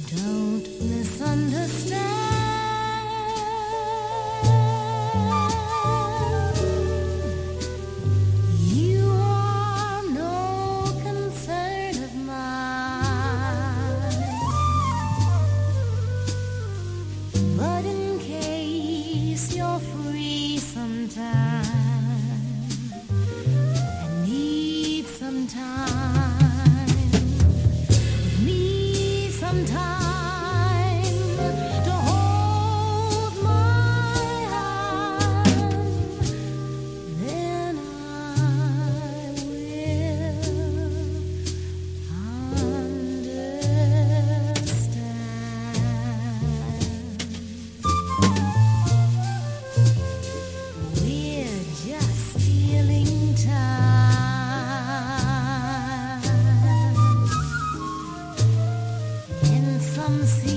Don't misunderstand. You are no concern of mine. But in case you're free sometime and need some time, need some time to hold my hand, then I will understand. We're just stealing time in some sea.